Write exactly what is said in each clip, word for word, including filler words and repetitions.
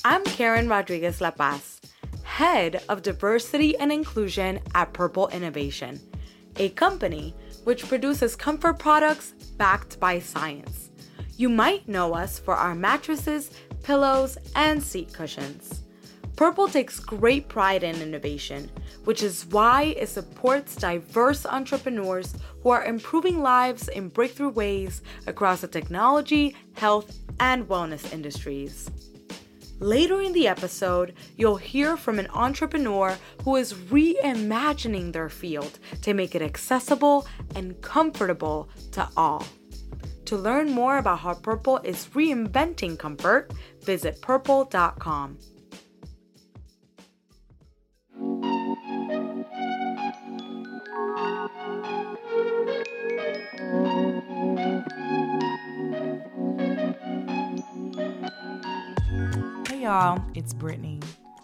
I'm Karen Rodriguez La Paz, Head of Diversity and Inclusion at Purple Innovation, a company which produces comfort products backed by science. You might know us for our mattresses, pillows, and seat cushions. Purple takes great pride in innovation, which is why it supports diverse entrepreneurs who are improving lives in breakthrough ways across the technology, health, and wellness industries. Later in the episode, you'll hear from an entrepreneur who is reimagining their field to make it accessible and comfortable to all. To learn more about how Purple is reinventing comfort, visit purple dot com. Hey y'all, it's Brittany.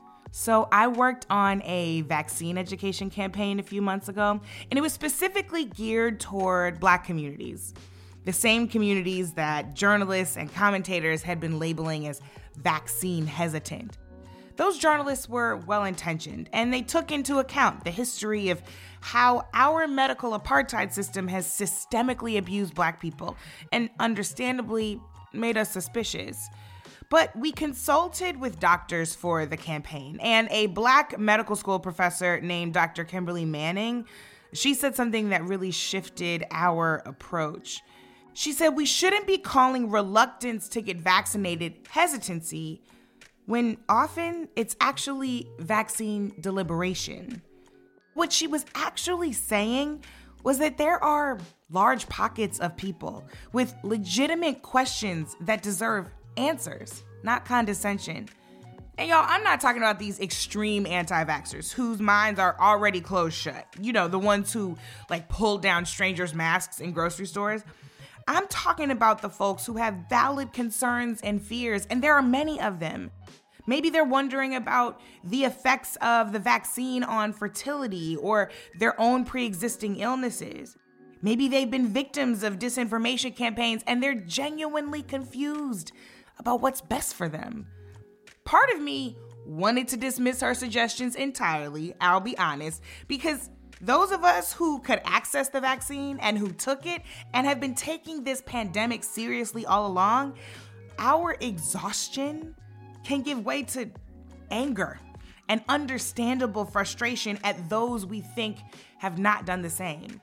So I worked on a vaccine education campaign a few months ago, and it was specifically geared toward Black communities. The same communities that journalists and commentators had been labeling as vaccine hesitant. Those journalists were well-intentioned, and they took into account the history of how our medical apartheid system has systemically abused Black people and understandably made us suspicious. But we consulted with doctors for the campaign, and a Black medical school professor named Doctor Kimberly Manning, she said something that really shifted our approach. She said we shouldn't be calling reluctance to get vaccinated hesitancy, when often it's actually vaccine deliberation. What she was actually saying was that there are large pockets of people with legitimate questions that deserve answers, not condescension. And y'all, I'm not talking about these extreme anti-vaxxers whose minds are already closed shut. You know, the ones who like pull down strangers' masks in grocery stores. I'm talking about the folks who have valid concerns and fears, and there are many of them. Maybe they're wondering about the effects of the vaccine on fertility or their own pre-existing illnesses. Maybe they've been victims of disinformation campaigns and they're genuinely confused about what's best for them. Part of me wanted to dismiss her suggestions entirely, I'll be honest, because those of us who could access the vaccine and who took it and have been taking this pandemic seriously all along, our exhaustion can give way to anger and understandable frustration at those we think have not done the same.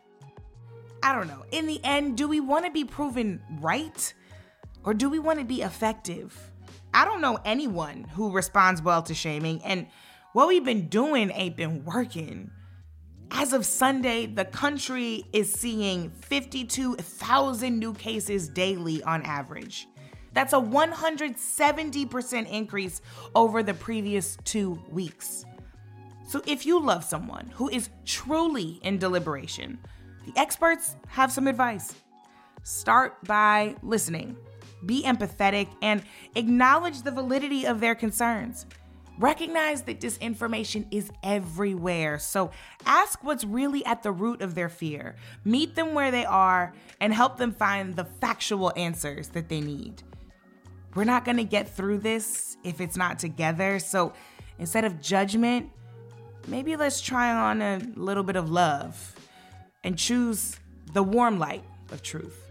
I don't know. In the end, do we want to be proven right? Or do we want to be effective? I don't know anyone who responds well to shaming, and what we've been doing ain't been working. As of Sunday, the country is seeing fifty-two thousand new cases daily on average. That's a one hundred seventy percent increase over the previous two weeks. So if you love someone who is truly in deliberation, the experts have some advice. Start by listening. Be empathetic and acknowledge the validity of their concerns. Recognize that disinformation is everywhere, so ask what's really at the root of their fear. Meet them where they are and help them find the factual answers that they need. We're not gonna get through this if it's not together, so instead of judgment, maybe let's try on a little bit of love and choose the warm light of truth.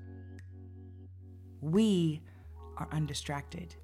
We are undistracted.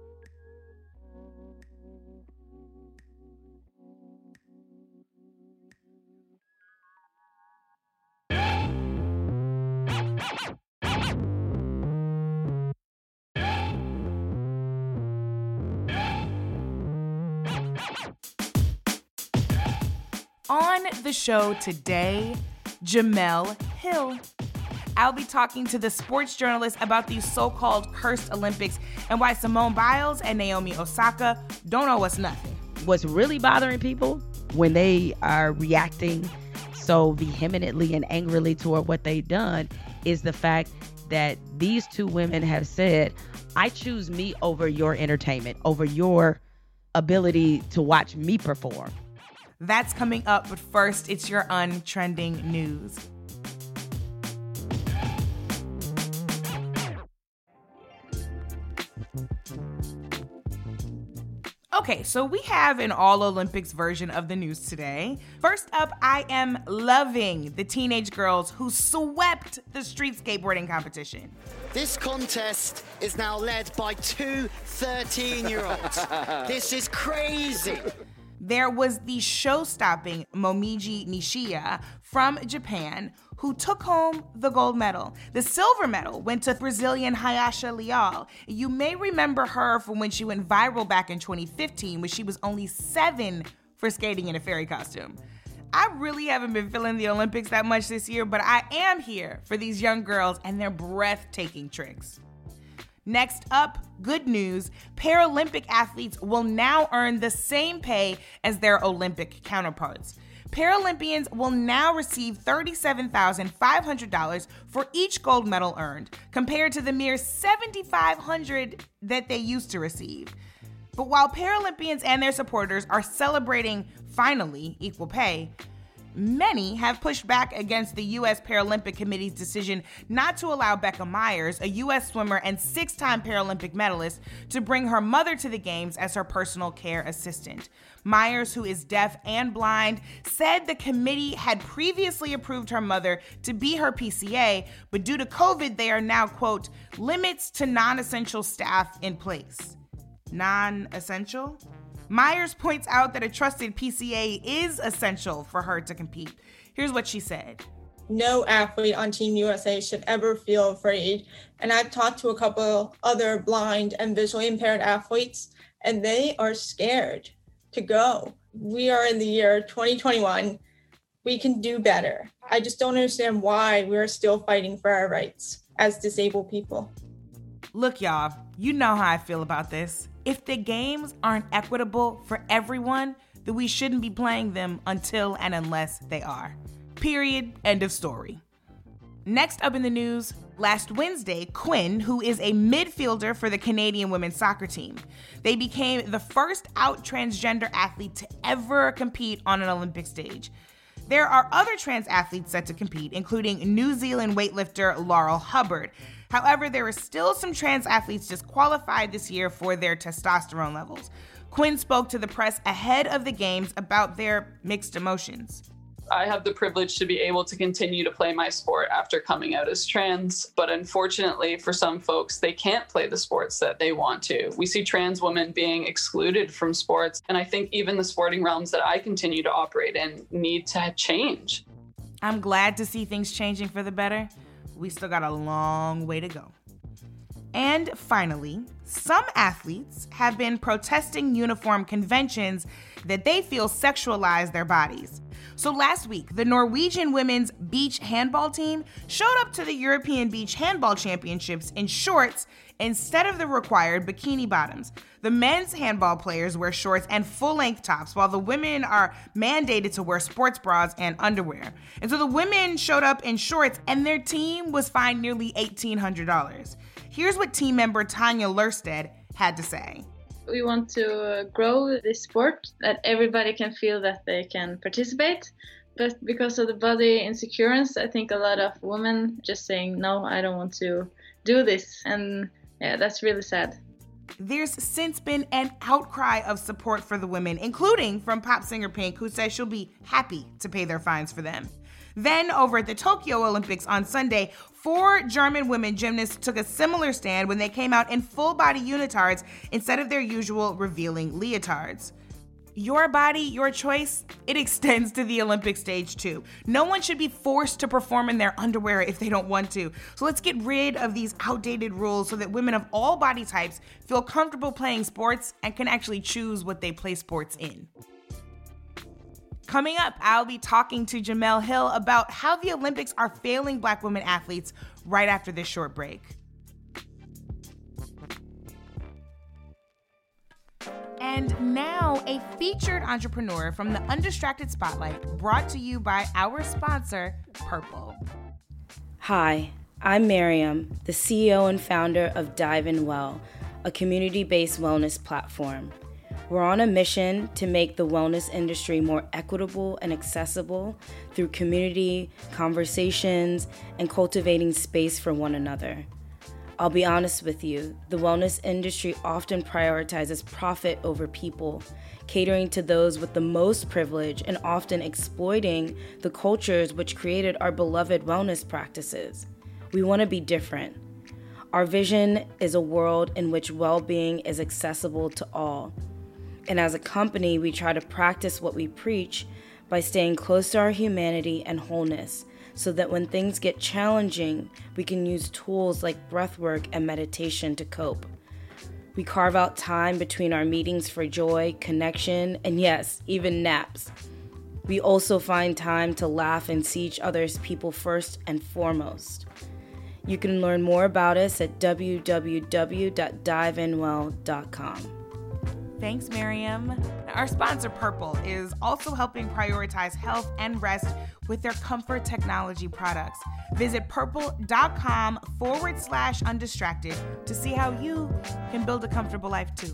On the show today, Jemele Hill. I'll be talking to the sports journalist about these so-called cursed Olympics and why Simone Biles and Naomi Osaka don't owe us nothing. What's really bothering people when they are reacting so vehemently and angrily toward what they've done is the fact that these two women have said, I choose me over your entertainment, over your ability to watch me perform. That's coming up, but first, it's your untrending news. Okay, so we have an all Olympics version of the news today. First up, I am loving the teenage girls who swept the street skateboarding competition. This contest is now led by two thirteen-year-olds. This is crazy. There was the show-stopping Momiji Nishiya from Japan, who took home the gold medal. The silver medal went to Brazilian Hayasha Leal. You may remember her from when she went viral back in twenty fifteen, when she was only seven for skating in a fairy costume. I really haven't been feeling the Olympics that much this year, but I am here for these young girls and their breathtaking tricks. Next up, good news, Paralympic athletes will now earn the same pay as their Olympic counterparts. Paralympians will now receive thirty-seven thousand five hundred dollars for each gold medal earned, compared to the mere seven thousand five hundred dollars that they used to receive. But while Paralympians and their supporters are celebrating, finally, equal pay, many have pushed back against the U S Paralympic Committee's decision not to allow Becca Myers, a U S swimmer and six-time Paralympic medalist, to bring her mother to the games as her personal care assistant. Myers, who is deaf and blind, said the committee had previously approved her mother to be her P C A, but due to COVID, they are now, quote, limits to non-essential staff in place. Non-essential? Myers points out that a trusted P C A is essential for her to compete. Here's what she said. No athlete on Team U S A should ever feel afraid. And I've talked to a couple other blind and visually impaired athletes, and they are scared to go. We are in the year twenty twenty-one. We can do better. I just don't understand why we are still fighting for our rights as disabled people. Look, y'all, you know how I feel about this. If the games aren't equitable for everyone, then we shouldn't be playing them until and unless they are. Period. End of story. Next up in the news, last Wednesday, Quinn, who is a midfielder for the Canadian women's soccer team, they became the first out transgender athlete to ever compete on an Olympic stage. There are other trans athletes set to compete, including New Zealand weightlifter Laurel Hubbard. However, there are still some trans athletes disqualified this year for their testosterone levels. Quinn spoke to the press ahead of the games about their mixed emotions. I have the privilege to be able to continue to play my sport after coming out as trans, but unfortunately for some folks, they can't play the sports that they want to. We see trans women being excluded from sports, and I think even the sporting realms that I continue to operate in need to change. I'm glad to see things changing for the better. We still got a long way to go. And finally, some athletes have been protesting uniform conventions that they feel sexualize their bodies. So last week, the Norwegian women's beach handball team showed up to the European Beach Handball Championships in shorts instead of the required bikini bottoms. The men's handball players wear shorts and full-length tops, while the women are mandated to wear sports bras and underwear. And so the women showed up in shorts, and their team was fined nearly eighteen hundred dollars. Here's what team member Tanya Lerstedt had to say. We want to grow this sport, that everybody can feel that they can participate. But because of the body insecurity, I think a lot of women just saying, no, I don't want to do this. And yeah, that's really sad. There's since been an outcry of support for the women, including from pop singer Pink, who says she'll be happy to pay their fines for them. Then, over at the Tokyo Olympics on Sunday, four German women gymnasts took a similar stand when they came out in full-body unitards instead of their usual revealing leotards. Your body, your choice, it extends to the Olympic stage too. No one should be forced to perform in their underwear if they don't want to. So let's get rid of these outdated rules so that women of all body types feel comfortable playing sports and can actually choose what they play sports in. Coming up, I'll be talking to Jemele Hill about how the Olympics are failing Black women athletes right after this short break. And now, a featured entrepreneur from the Undistracted Spotlight, brought to you by our sponsor, Purple. Hi, I'm Miriam, the C E O and founder of Dive in Well, a community-based wellness platform. We're on a mission to make the wellness industry more equitable and accessible through community, conversations, and cultivating space for one another. I'll be honest with you, the wellness industry often prioritizes profit over people, catering to those with the most privilege and often exploiting the cultures which created our beloved wellness practices. We want to be different. Our vision is a world in which well-being is accessible to all. And as a company, we try to practice what we preach by staying close to our humanity and wholeness, so that when things get challenging, we can use tools like breathwork and meditation to cope. We carve out time between our meetings for joy, connection, and yes, even naps. We also find time to laugh and see each other as people first and foremost. You can learn more about us at w w w dot dive in well dot com. Thanks, Miriam. Our sponsor, Purple, is also helping prioritize health and rest with their comfort technology products. Visit purple.com forward slash undistracted to see how you can build a comfortable life too.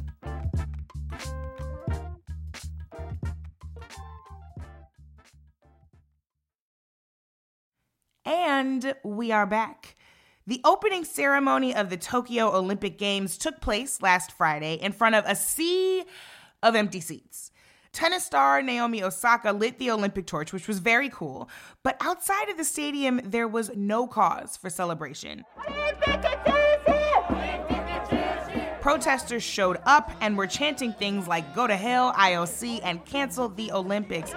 And we are back. The opening ceremony of the Tokyo Olympic Games took place last Friday in front of a sea of empty seats. Tennis star Naomi Osaka lit the Olympic torch, which was very cool. But outside of the stadium, there was no cause for celebration. Protesters showed up and were chanting things like "Go to hell, I O C," and "Cancel the Olympics."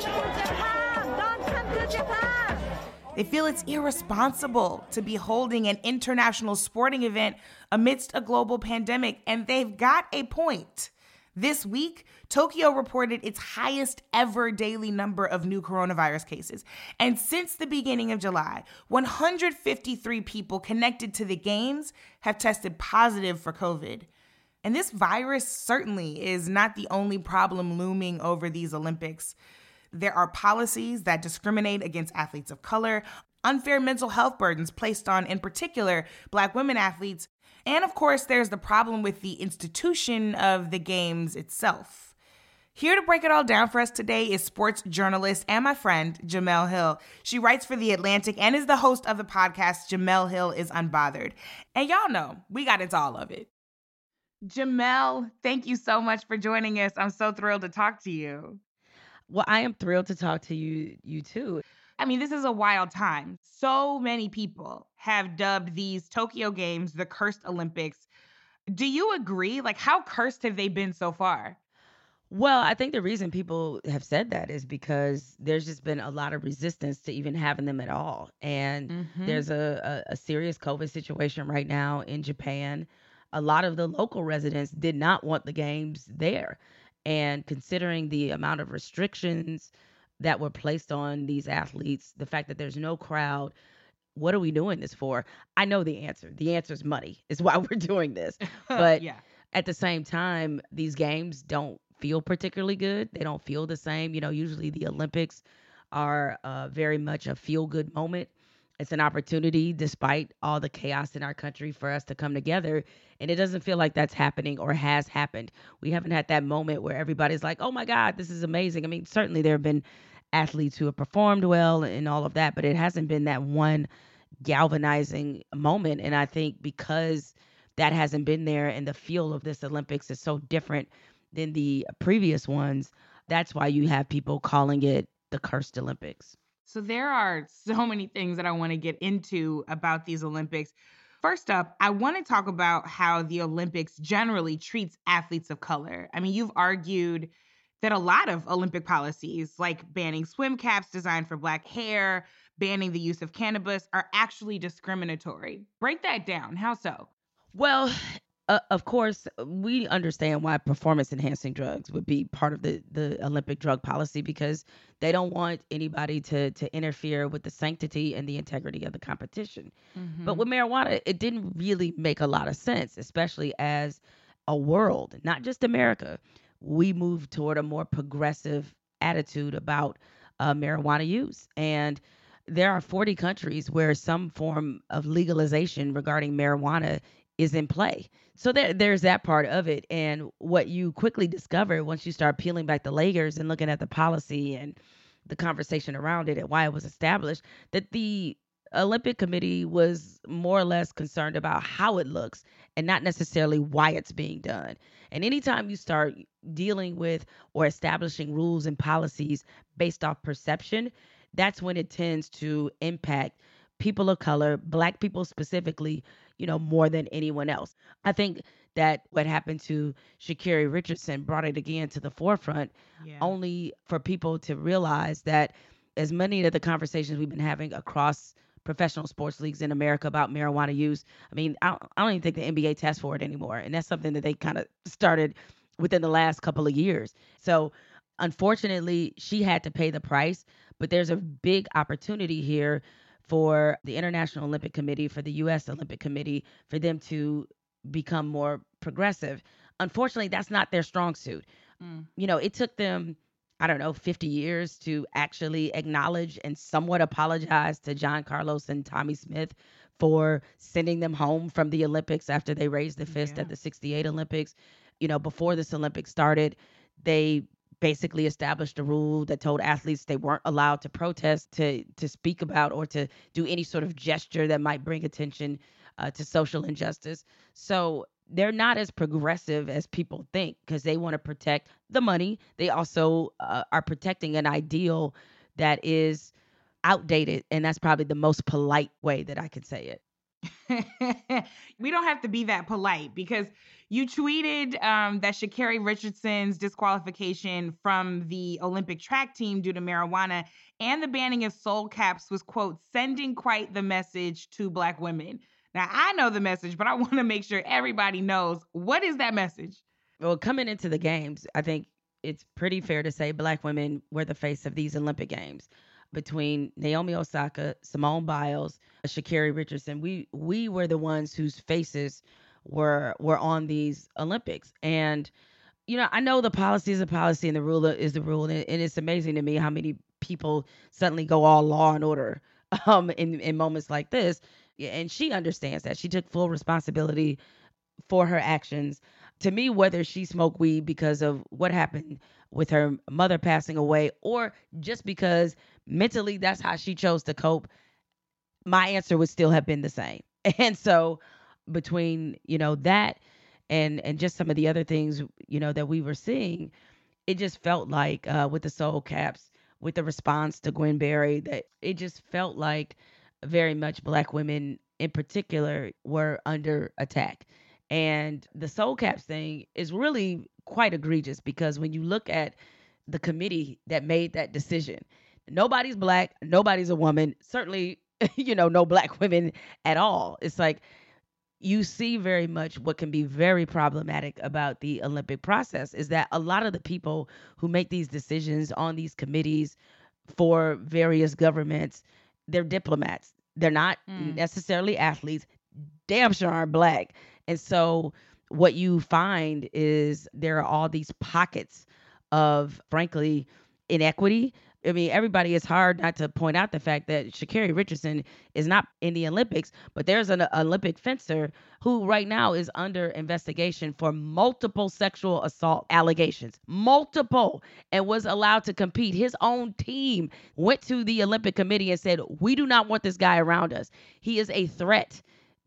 They feel it's irresponsible to be holding an international sporting event amidst a global pandemic, and they've got a point. This week, Tokyo reported its highest ever daily number of new coronavirus cases. And since the beginning of July, one hundred fifty-three people connected to the games have tested positive for COVID. And this virus certainly is not the only problem looming over these Olympics. There are policies that discriminate against athletes of color, unfair mental health burdens placed on, in particular, Black women athletes, and of course, there's the problem with the institution of the games itself. Here to break it all down for us today is sports journalist and my friend, Jemele Hill. She writes for The Atlantic and is the host of the podcast, Jemele Hill is Unbothered. And y'all know, we got into all of it. Jemele, thank you so much for joining us. I'm so thrilled to talk to you. Well, I am thrilled to talk to you, you too. I mean, this is a wild time. So many people have dubbed these Tokyo Games the cursed Olympics. Do you agree? Like, how cursed have they been so far? Well, I think the reason people have said that is because there's just been a lot of resistance to even having them at all. And mm-hmm. there's a, a, a serious COVID situation right now in Japan. A lot of the local residents did not want the games there. And considering the amount of restrictions that were placed on these athletes, the fact that there's no crowd, what are we doing this for? I know the answer. The answer is money. Is why we're doing this. But yeah. At the same time, these games don't feel particularly good. They don't feel the same. You know, usually the Olympics are uh, very much a feel-good moment. It's an opportunity, despite all the chaos in our country, for us to come together. And it doesn't feel like that's happening or has happened. We haven't had that moment where everybody's like, oh, my God, this is amazing. I mean, certainly there have been athletes who have performed well and all of that, but it hasn't been that one galvanizing moment. And I think because that hasn't been there and the feel of this Olympics is so different than the previous ones, that's why you have people calling it the cursed Olympics. So there are so many things that I want to get into about these Olympics. First up, I want to talk about how the Olympics generally treats athletes of color. I mean, you've argued that a lot of Olympic policies, like banning swim caps designed for Black hair, banning the use of cannabis, are actually discriminatory. Break that down. How so? Well, Uh, of course, we understand why performance-enhancing drugs would be part of the, the Olympic drug policy, because they don't want anybody to to interfere with the sanctity and the integrity of the competition. Mm-hmm. But with marijuana, it didn't really make a lot of sense, especially as a world, not just America. We moved toward a more progressive attitude about uh, marijuana use. And there are forty countries where some form of legalization regarding marijuana is in play. So there, there's that part of it. And what you quickly discover once you start peeling back the layers and looking at the policy and the conversation around it and why it was established, that the Olympic Committee was more or less concerned about how it looks and not necessarily why it's being done. And anytime you start dealing with or establishing rules and policies based off perception, that's when it tends to impact people of color, Black people specifically, you know, more than anyone else. I think that what happened to Sha'Carri Richardson brought it again to the forefront, yeah. only for people to realize that as many of the conversations we've been having across professional sports leagues in America about marijuana use, I mean, I don't, I don't even think the N B A tests for it anymore. And that's something that they kind of started within the last couple of years. So unfortunately, she had to pay the price, but there's a big opportunity here for the International Olympic Committee, for the U S Olympic Committee, for them to become more progressive. Unfortunately, that's not their strong suit. Mm. You know, it took them, I don't know, fifty years to actually acknowledge and somewhat apologize to John Carlos and Tommie Smith for sending them home from the Olympics after they raised the fist yeah. at the sixty-eight Olympics. You know, before this Olympics started, they basically established a rule that told athletes they weren't allowed to protest, to to speak about, or to do any sort of gesture that might bring attention uh, to social injustice. So they're not as progressive as people think because they want to protect the money. They also uh, are protecting an ideal that is outdated, and that's probably the most polite way that I can say it. We don't have to be that polite because you tweeted um, that Sha'Carri Richardson's disqualification from the Olympic track team due to marijuana and the banning of soul caps was, quote, sending quite the message to Black women. Now, I know the message, but I want to make sure everybody knows. What is that message? Well, coming into the games, I think it's pretty fair to say Black women were the face of these Olympic Games. Between Naomi Osaka, Simone Biles, Sha'Carri Richardson, we we were the ones whose faces were were on these Olympics. And, you know, I know the policy is a policy and the rule is the rule. And, and it's amazing to me how many people suddenly go all law and order um, in, in moments like this. And she understands that. She took full responsibility for her actions. To me, whether she smoked weed because of what happened with her mother passing away or just because mentally that's how she chose to cope, my answer would still have been the same. And so between, you know, that and and just some of the other things, you know, that we were seeing, it just felt like uh, with the soul caps, with the response to Gwen Berry, that it just felt like very much Black women in particular were under attack. And the soul caps thing is really quite egregious because when you look at the committee that made that decision, nobody's Black, nobody's a woman, certainly, you know, no Black women at all. It's like you see very much what can be very problematic about the Olympic process is that a lot of the people who make these decisions on these committees for various governments, they're diplomats. They're not mm. necessarily athletes, damn sure aren't Black. And so what you find is there are all these pockets of, frankly, inequity. I mean, everybody, it's hard not to point out the fact that Sha'Carri Richardson is not in the Olympics, but there's an Olympic fencer who right now is under investigation for multiple sexual assault allegations, multiple, and was allowed to compete. His own team went to the Olympic Committee and said, we do not want this guy around us. He is a threat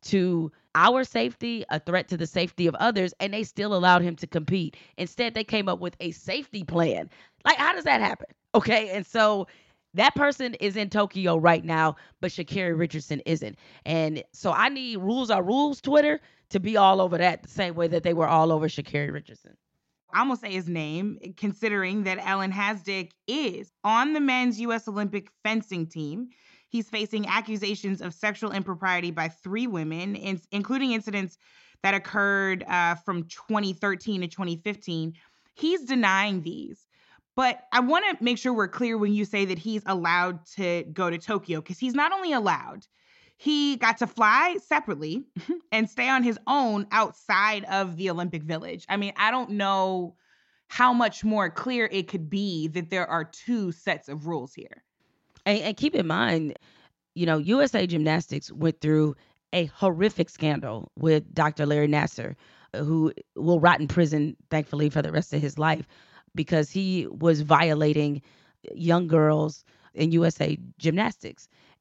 to our safety, a threat to the safety of others, and they still allowed him to compete. Instead, they came up with a safety plan. Like, how does that happen? Okay, and so that person is in Tokyo right now, but Sha'Carri Richardson isn't. And so I need Rules Are Rules Twitter to be all over that the same way that they were all over Sha'Carri Richardson. I'm going to say his name, considering that Ellen Hasdick is on the men's U S Olympic fencing team. He's facing accusations of sexual impropriety by three women, in, including incidents that occurred uh, from twenty thirteen to twenty fifteen. He's denying these. But I want to make sure we're clear when you say that he's allowed to go to Tokyo, because he's not only allowed, he got to fly separately and stay on his own outside of the Olympic Village. I mean, I don't know how much more clear it could be that there are two sets of rules here. And, and keep in mind, you know, U S A Gymnastics went through a horrific scandal with Doctor Larry Nassar, who will rot in prison, thankfully, for the rest of his life, because he was violating young girls in U S A Gymnastics.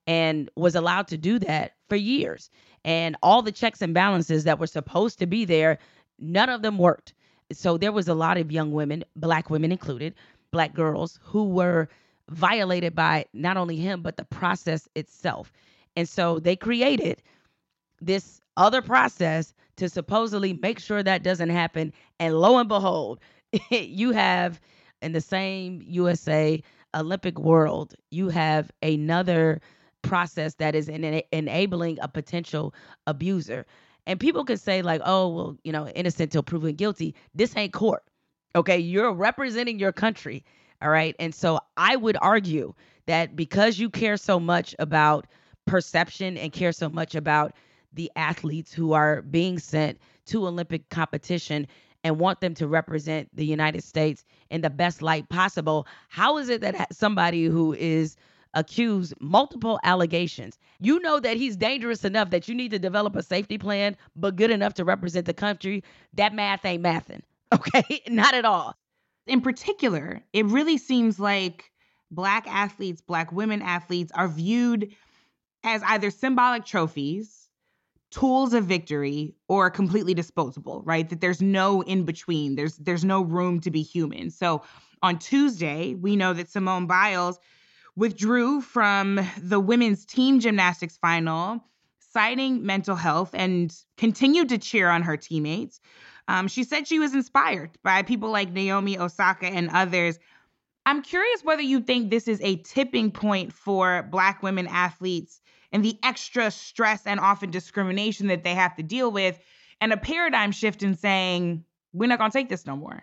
and was allowed to do that for years. And all the checks and balances that were supposed to be there, none of them worked. So there was a lot of young women, Black women included, Black girls, who were violated by not only him, but the process itself. And so they created this other process to supposedly make sure that doesn't happen. And lo and behold, you have in the same U S A Olympic world, you have another process that is en- enabling a potential abuser. And people can say like, oh, well, you know, innocent till proven guilty. This ain't court. Okay. You're representing your country. All right. And so I would argue that because you care so much about perception and care so much about the athletes who are being sent to Olympic competition and want them to represent the United States in the best light possible, how is it that somebody who is accused multiple allegations, you know that he's dangerous enough that you need to develop a safety plan, but good enough to represent the country? That math ain't mathin', okay? Not at all. In particular, it really seems like Black athletes, Black women athletes are viewed as either symbolic trophies, tools of victory, or completely disposable, right? That there's no in between. There's there's no room to be human. So on Tuesday, we know that Simone Biles withdrew from the women's team gymnastics final, citing mental health, and continued to cheer on her teammates. Um, she said she was inspired by people like Naomi Osaka and others. I'm curious whether you think this is a tipping point for Black women athletes and the extra stress and often discrimination that they have to deal with, and a paradigm shift in saying, we're not going to take this no more.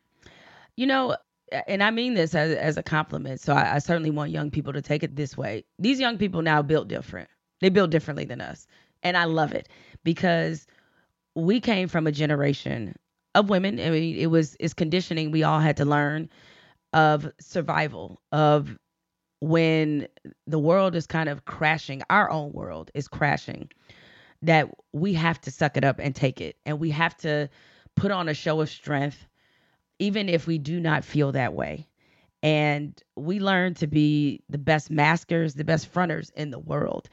You know, and I mean this as, as a compliment, so I, I certainly want young people to take it this way. These young people now built different. They built differently than us. And I love it because we came from a generation of women. I mean, it was it's conditioning we all had to learn of survival, of when the world is kind of crashing, our own world is crashing, that we have to suck it up and take it. And we have to put on a show of strength, even if we do not feel that way. And we learn to be the best maskers, the best fronters in the world.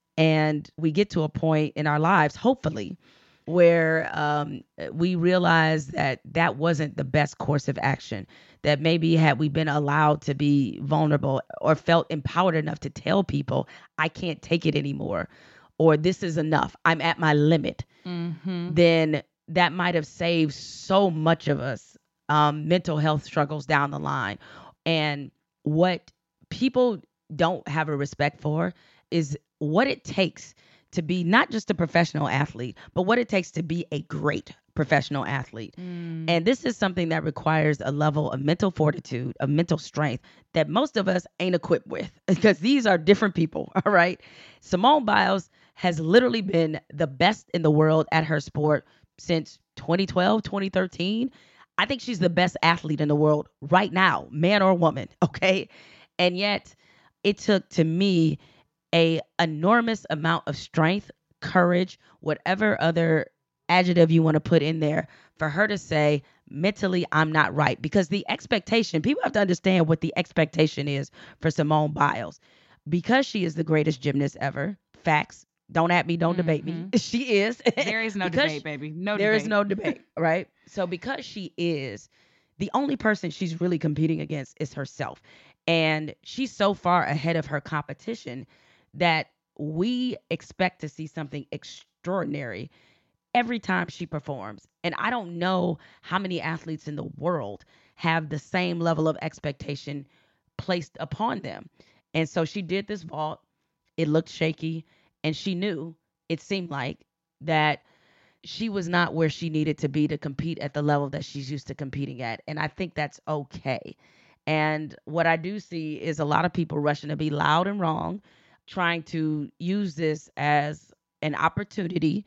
And we get to a point in our lives, hopefully, where um, we realize that that wasn't the best course of action, that maybe had we been allowed to be vulnerable or felt empowered enough to tell people, I can't take it anymore, or this is enough, I'm at my limit, mm-hmm. then that might have saved so much of us um, mental health struggles down the line. And what people don't have a respect for is what it takes to be not just a professional athlete, but what it takes to be a great professional athlete. Mm. And this is something that requires a level of mental fortitude, of mental strength that most of us ain't equipped with, because these are different people, all right? Simone Biles has literally been the best in the world at her sport since twenty twelve, twenty thirteen. I think she's the best athlete in the world right now, man or woman, okay? And yet it took, to me, a enormous amount of strength, courage, whatever other adjective you want to put in there, for her to say, mentally, I'm not right. Because the expectation, people have to understand what the expectation is for Simone Biles. Because she is the greatest gymnast ever, facts, don't at me, don't mm-hmm. debate me. She is. There is no debate, baby. No there debate. There is no debate, right? So because she is, the only person she's really competing against is herself. And she's so far ahead of her competition that we expect to see something extraordinary every time she performs. And I don't know how many athletes in the world have the same level of expectation placed upon them. And so she did this vault. It looked shaky. And she knew, it seemed like, that she was not where she needed to be to compete at the level that she's used to competing at. And I think that's okay. And what I do see is a lot of people rushing to be loud and wrong, trying to use this as an opportunity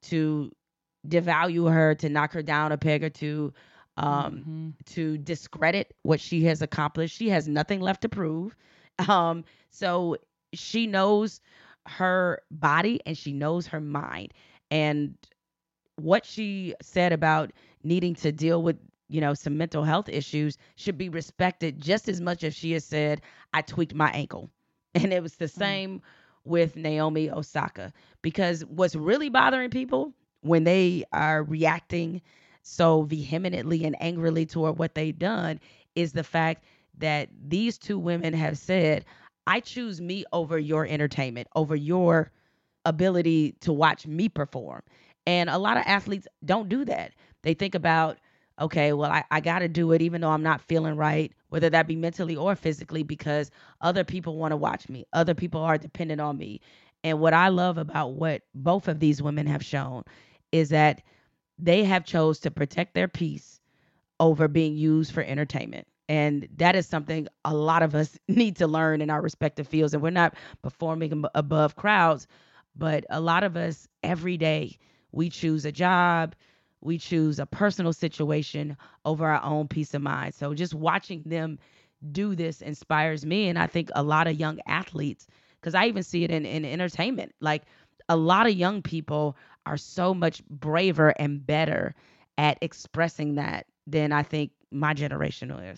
to devalue her, to knock her down a peg or two, um, mm-hmm. to discredit what she has accomplished. She has nothing left to prove. Um, so she knows her body and she knows her mind. And what she said about needing to deal with, you know, some mental health issues should be respected just as much as she has said, I tweaked my ankle. And it was the same with Naomi Osaka, because what's really bothering people when they are reacting so vehemently and angrily toward what they've done is the fact that these two women have said, I choose me over your entertainment, over your ability to watch me perform. And a lot of athletes don't do that. They think about, okay, well, I, I got to do it even though I'm not feeling right, whether that be mentally or physically, because other people want to watch me. Other people are dependent on me. And what I love about what both of these women have shown is that they have chose to protect their peace over being used for entertainment. And that is something a lot of us need to learn in our respective fields. And we're not performing above crowds, but a lot of us every day, we choose a job, we choose a personal situation over our own peace of mind. So just watching them do this inspires me. And I think a lot of young athletes, because I even see it in, in entertainment, like a lot of young people are so much braver and better at expressing that than I think my generation is.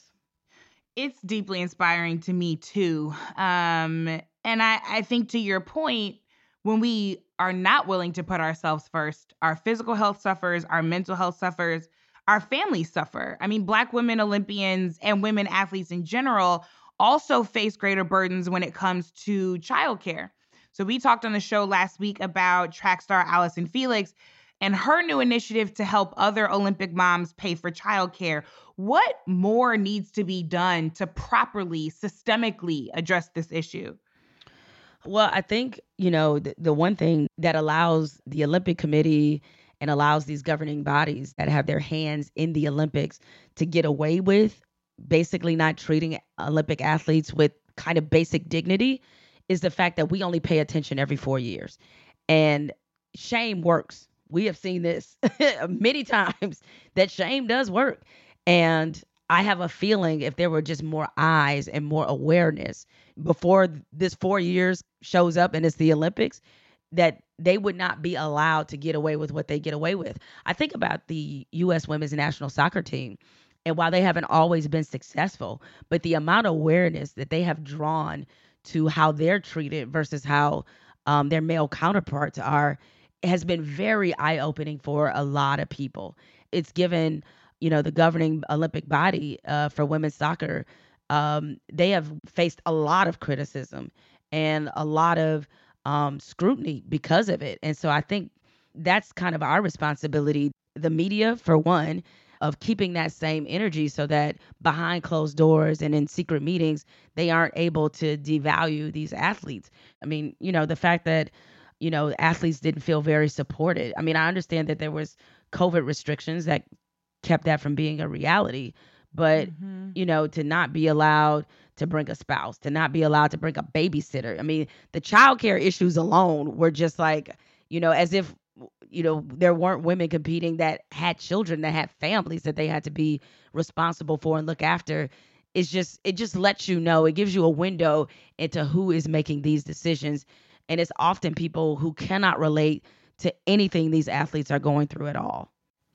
It's deeply inspiring to me too. Um, and I, I think to your point, when we are not willing to put ourselves first, our physical health suffers, our mental health suffers, our families suffer. I mean, Black women Olympians and women athletes in general also face greater burdens when it comes to childcare. So we talked on the show last week about track star Allison Felix and her new initiative to help other Olympic moms pay for childcare. What more needs to be done to properly, systemically address this issue? Well, I think, you know, the, the one thing that allows the Olympic Committee and allows these governing bodies that have their hands in the Olympics to get away with basically not treating Olympic athletes with kind of basic dignity is the fact that we only pay attention every four years. And shame works. We have seen this many times that shame does work. And I have a feeling if there were just more eyes and more awareness before this four years shows up and it's the Olympics, that they would not be allowed to get away with what they get away with. I think about the U S women's national soccer team, and while they haven't always been successful, but the amount of awareness that they have drawn to how they're treated versus how um, their male counterparts are has been very eye-opening for a lot of people. It's given, you know, the governing Olympic body uh, for women's soccer, um, they have faced a lot of criticism and a lot of um, scrutiny because of it. And so I think that's kind of our responsibility, the media, for one, of keeping that same energy so that behind closed doors and in secret meetings, they aren't able to devalue these athletes. I mean, you know, the fact that, you know, athletes didn't feel very supported. I mean, I understand that there was COVID restrictions that kept that from being a reality, but, mm-hmm. you know, to not be allowed to bring a spouse, to not be allowed to bring a babysitter. I mean, the childcare issues alone were just like, you know, as if, you know, there weren't women competing that had children, that had families that they had to be responsible for and look after. It's just, it just lets you know, it gives you a window into who is making these decisions. And it's often people who cannot relate to anything these athletes are going through at all.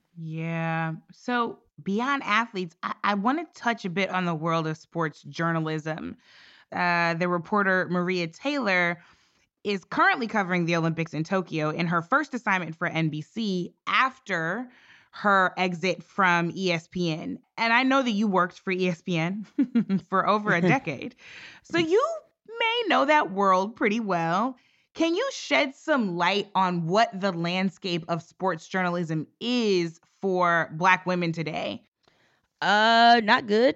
Yeah. So beyond athletes, I, I want to touch a bit on the world of sports journalism. Uh, the reporter Maria Taylor is currently covering the Olympics in Tokyo in her first assignment for N B C after her exit from E S P N. And I know that you worked for E S P N for over a decade, so you may know that world pretty well. Can you shed some light on what the landscape of sports journalism is for Black women today? Uh, not good.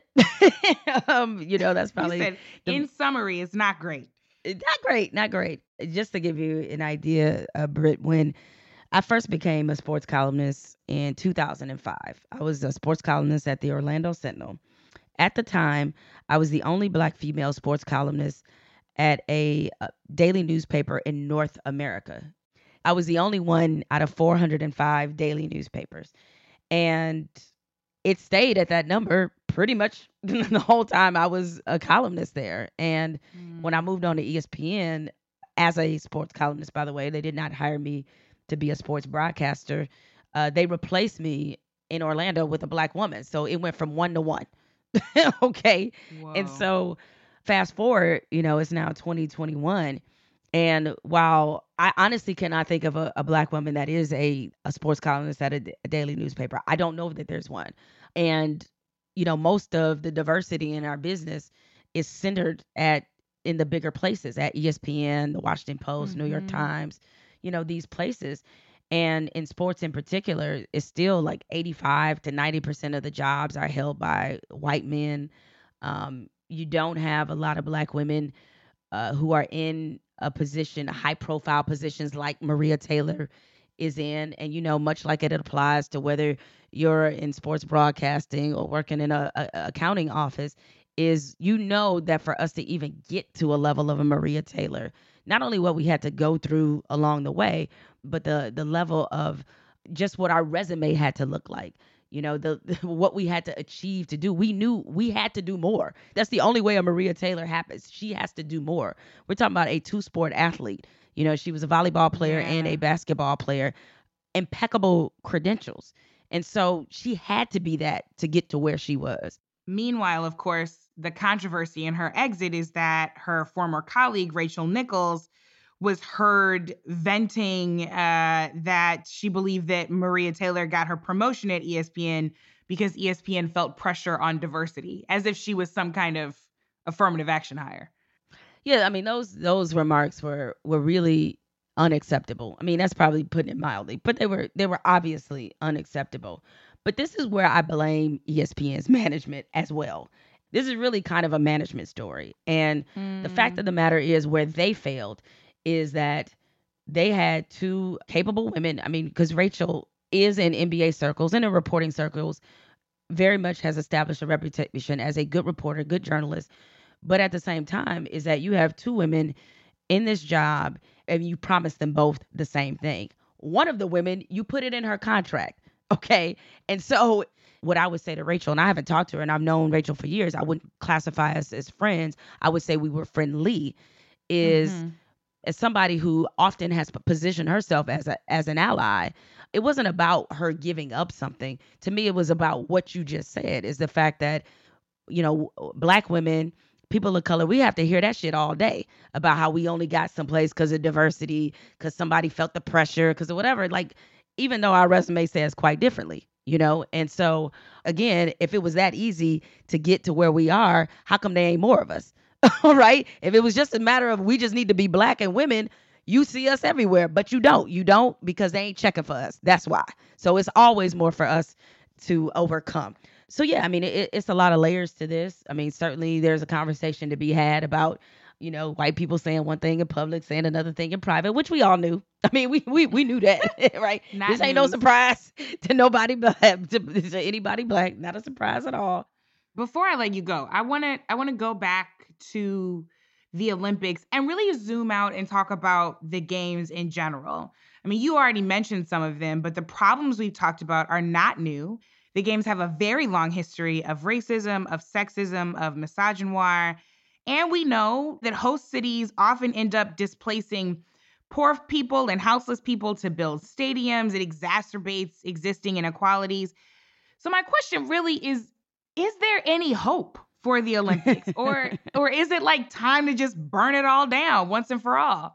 um, you know, that's probably... You said, the, in summary, it's not great. Not great, not great. Just to give you an idea, uh, Britt, when I first became a sports columnist in two thousand five, I was a sports columnist at the Orlando Sentinel. At the time, I was the only Black female sports columnist at a, a daily newspaper in North America. I was the only one out of four hundred five daily newspapers. And it stayed at that number pretty much the whole time I was a columnist there. And mm. when I moved on to E S P N as a sports columnist, by the way, they did not hire me to be a sports broadcaster. Uh, they replaced me in Orlando with a Black woman. So it went from one to one. Okay. Whoa. And so fast forward, you know, it's now twenty twenty-one. And while I honestly cannot think of a, a Black woman that is a, a sports columnist at a, a daily newspaper, I don't know that there's one. And, you know, most of the diversity in our business is centered at in the bigger places, at E S P N, the Washington Post, mm-hmm. New York Times, you know, these places. And in sports in particular, it's still like eighty-five to ninety percent of the jobs are held by white men. Um, you don't have a lot of Black women uh, who are in a position, high profile positions like Maria Taylor is in. And, you know, much like it applies to whether you're in sports broadcasting or working in a, a, a accounting office, is, you know, that for us to even get to a level of a Maria Taylor, not only what we had to go through along the way, but the the level of just what our resume had to look like. You know, the, the what we had to achieve to do. We knew we had to do more. That's the only way a Maria Taylor happens. She has to do more. We're talking about a two-sport athlete. You know, she was a volleyball player yeah. and a basketball player. Impeccable credentials. And so she had to be that to get to where she was. Meanwhile, of course, the controversy in her exit is that her former colleague, Rachel Nichols, was heard venting uh, that she believed that Maria Taylor got her promotion at E S P N because E S P N felt pressure on diversity, as if she was some kind of affirmative action hire. Yeah, I mean, those those remarks were were really unacceptable. I mean, that's probably putting it mildly, but they were they were obviously unacceptable. But this is where I blame E S P N's management as well. This is really kind of a management story. And mm. the fact of the matter is, where they failed is that they had two capable women. I mean, because Rachel is in N B A circles and in reporting circles, very much has established a reputation as a good reporter, good journalist. But at the same time is that you have two women in this job and you promise them both the same thing. One of the women, you put it in her contract. Okay. And so what I would say to Rachel, and I haven't talked to her and I've known Rachel for years, I wouldn't classify us as friends. I would say we were friendly, is mm-hmm. as somebody who often has positioned herself as a as an ally. It wasn't about her giving up something. To me, it was about what you just said, is the fact that, you know, Black women, people of color, we have to hear that shit all day about how we only got someplace because of diversity, because somebody felt the pressure, because of whatever. Like, even though our resume says quite differently, you know? And so, again, if it was that easy to get to where we are, how come there ain't more of us? All right? If it was just a matter of we just need to be Black and women, you see us everywhere, but you don't. You don't because they ain't checking for us. That's why. So it's always more for us to overcome. So, yeah, I mean, it, it's a lot of layers to this. I mean, certainly there's a conversation to be had about, you know, white people saying one thing in public, saying another thing in private, which we all knew. I mean, we we we knew that, right? Not this ain't news. No surprise to nobody, to, to anybody Black. Not a surprise at all. Before I let you go, I want to I want to go back to the Olympics and really zoom out and talk about the games in general. I mean, you already mentioned some of them, but the problems we've talked about are not new. The games have a very long history of racism, of sexism, of misogynoir. And we know that host cities often end up displacing poor people and houseless people to build stadiums. It exacerbates existing inequalities. So my question really is, is there any hope for the Olympics? or or is it like time to just burn it all down once and for all?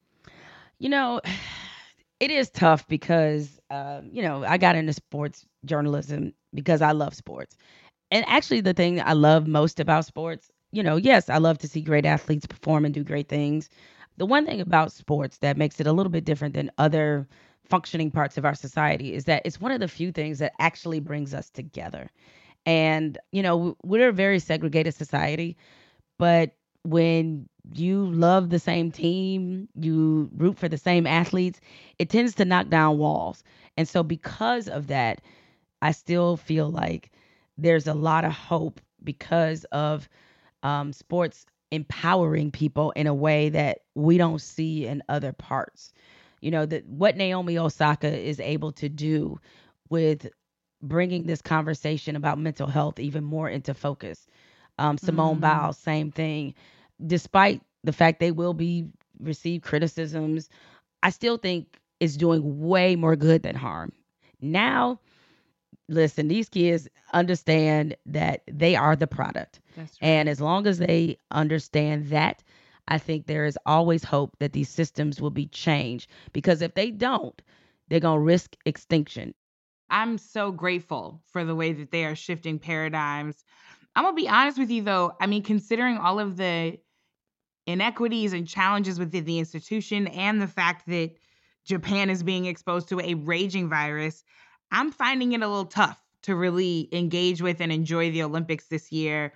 You know, it is tough because, um, you know, I got into sports journalism because I love sports. And actually the thing I love most about sports, you know, yes, I love to see great athletes perform and do great things. The one thing about sports that makes it a little bit different than other functioning parts of our society is that it's one of the few things that actually brings us together. And, you know, we're a very segregated society, but when you love the same team, you root for the same athletes, it tends to knock down walls. And so because of that, I still feel like there's a lot of hope because of um, sports empowering people in a way that we don't see in other parts. You know, that what Naomi Osaka is able to do with bringing this conversation about mental health even more into focus. Um, Simone mm. Biles, same thing. Despite the fact they will be receive criticisms, I still think it's doing way more good than harm. Now, listen, these kids understand that they are the product. That's right. And as long as they understand that, I think there is always hope that these systems will be changed, because if they don't, they're going to risk extinction. I'm so grateful for the way that they are shifting paradigms. I'm going to be honest with you, though. I mean, considering all of the inequities and challenges within the institution and the fact that Japan is being exposed to a raging virus, I'm finding it a little tough to really engage with and enjoy the Olympics this year.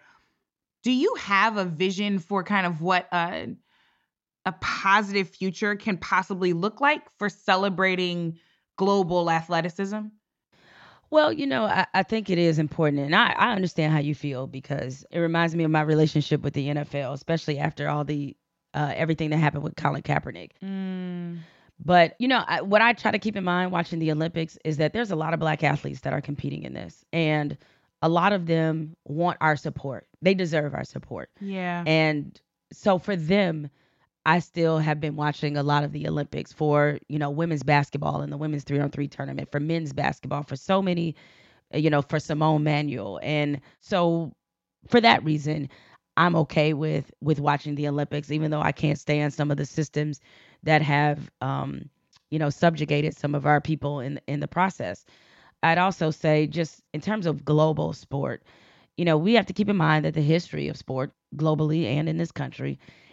Do you have a vision for kind of what a, a positive future can possibly look like for celebrating global athleticism? Well, you know, I, I think it is important. And I, I understand how you feel, because it reminds me of my relationship with the N F L, especially after all the uh, everything that happened with Colin Kaepernick. Mm. But, you know, I, what I try to keep in mind watching the Olympics is that there's a lot of Black athletes that are competing in this. And a lot of them want our support. They deserve our support. Yeah. And so for them, I still have been watching a lot of the Olympics for, you know, women's basketball and the women's three on three tournament, for men's basketball, for so many, you know, for Simone Manuel. And so for that reason, I'm okay with with watching the Olympics, even though I can't stand some of the systems that have, um, you know, subjugated some of our people in in the process. I'd also say, just in terms of global sport, you know, we have to keep in mind that the history of sport globally and in this country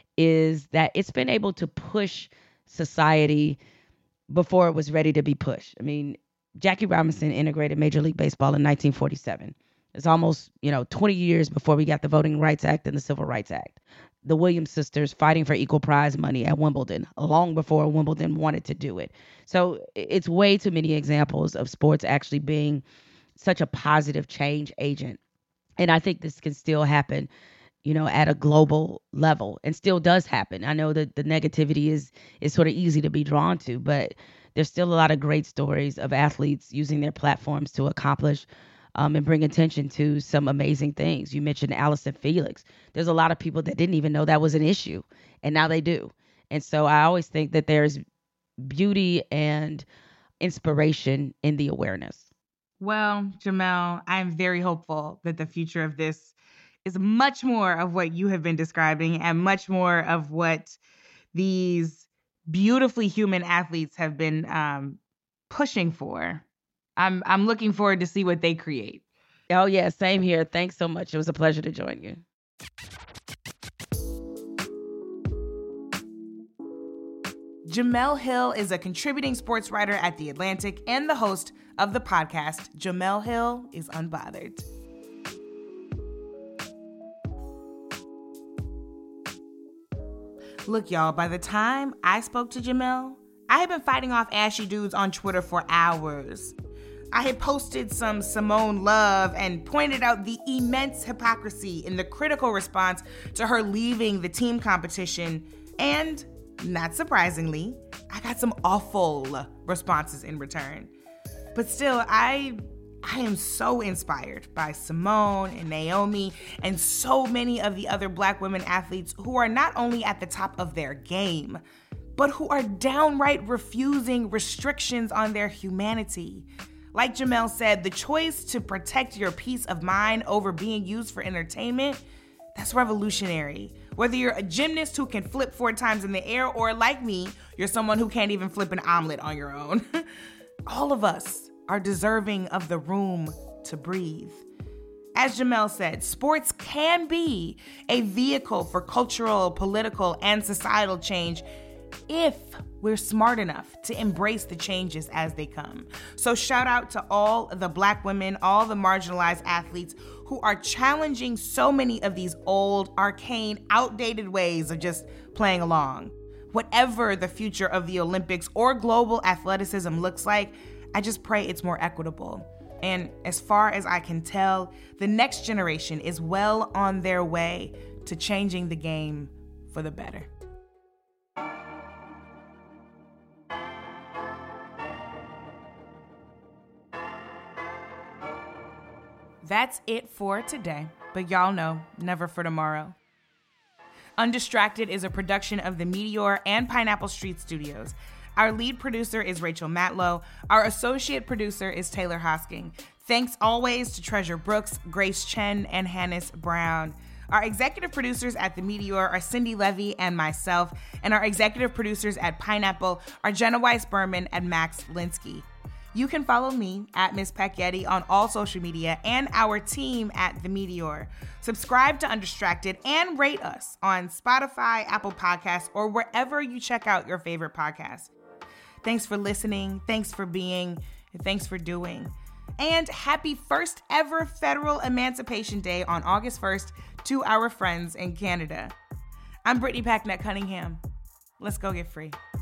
is that it's been able to push society before it was ready to be pushed. I mean, Jackie Robinson integrated Major League Baseball in nineteen forty-seven. It's almost, you know, twenty years before we got the Voting Rights Act and the Civil Rights Act. The Williams sisters fighting for equal prize money at Wimbledon, long before Wimbledon wanted to do it. So it's way too many examples of sports actually being such a positive change agent. And I think this can still happen, you know, at a global level, and still does happen. I know that the negativity is is sort of easy to be drawn to, but there's still a lot of great stories of athletes using their platforms to accomplish um, and bring attention to some amazing things. You mentioned Allison Felix. There's a lot of people that didn't even know that was an issue, and now they do. And so I always think that there's beauty and inspiration in the awareness. Well, Jemele, I'm very hopeful that the future of this is much more of what you have been describing, and much more of what these beautifully human athletes have been um, pushing for. I'm I'm looking forward to see what they create. Oh, yeah, same here. Thanks so much. It was a pleasure to join you. Jemele Hill is a contributing sports writer at The Atlantic and the host of the podcast Jemele Hill is Unbothered. Look, y'all, by the time I spoke to Jemele, I had been fighting off ashy dudes on Twitter for hours. I had posted some Simone love and pointed out the immense hypocrisy in the critical response to her leaving the team competition. And, not surprisingly, I got some awful responses in return. But still, I... I am so inspired by Simone and Naomi and so many of the other Black women athletes who are not only at the top of their game, but who are downright refusing restrictions on their humanity. Like Jemele said, the choice to protect your peace of mind over being used for entertainment, that's revolutionary. Whether you're a gymnast who can flip four times in the air, or like me, you're someone who can't even flip an omelet on your own. All of us are deserving of the room to breathe. As Jemele said, sports can be a vehicle for cultural, political, and societal change if we're smart enough to embrace the changes as they come. So shout out to all the Black women, all the marginalized athletes who are challenging so many of these old, arcane, outdated ways of just playing along. Whatever the future of the Olympics or global athleticism looks like, I just pray it's more equitable. And as far as I can tell, the next generation is well on their way to changing the game for the better. That's it for today, but y'all know, never for tomorrow. Undistracted is a production of the Meteor and Pineapple Street Studios. Our lead producer is Rachel Matlow. Our associate producer is Taylor Hosking. Thanks always to Treasure Brooks, Grace Chen, and Hannes Brown. Our executive producers at The Meteor are Cindy Levy and myself, and our executive producers at Pineapple are Jenna Weiss-Berman and Max Linsky. You can follow me at Miss Packyetti on all social media and our team at The Meteor. Subscribe to Undistracted and rate us on Spotify, Apple Podcasts, or wherever you check out your favorite podcasts. Thanks for listening, thanks for being, and thanks for doing. And happy first ever Federal Emancipation Day on August first to our friends in Canada. I'm Brittany Packnett Cunningham. Let's go get free.